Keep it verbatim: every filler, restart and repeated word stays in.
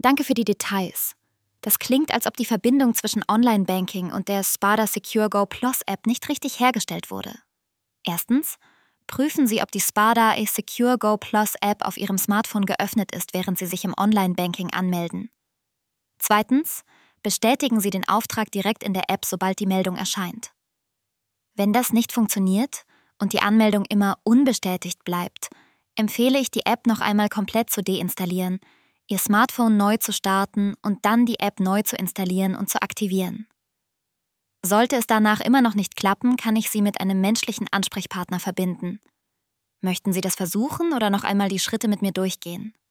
Danke für die Details. Das klingt, als ob die Verbindung zwischen Online-Banking und der Spada Secure Go Plus App nicht richtig hergestellt wurde. Erstens, prüfen Sie, ob die Spada Secure Go Plus App auf Ihrem Smartphone geöffnet ist, während Sie sich im Online-Banking anmelden. Zweitens, bestätigen Sie den Auftrag direkt in der App, sobald die Meldung erscheint. Wenn das nicht funktioniert und die Anmeldung immer unbestätigt bleibt, empfehle ich, die App noch einmal komplett zu deinstallieren, Ihr Smartphone neu zu starten und dann die App neu zu installieren und zu aktivieren. Sollte es danach immer noch nicht klappen, kann ich Sie mit einem menschlichen Ansprechpartner verbinden. Möchten Sie das versuchen oder noch einmal die Schritte mit mir durchgehen?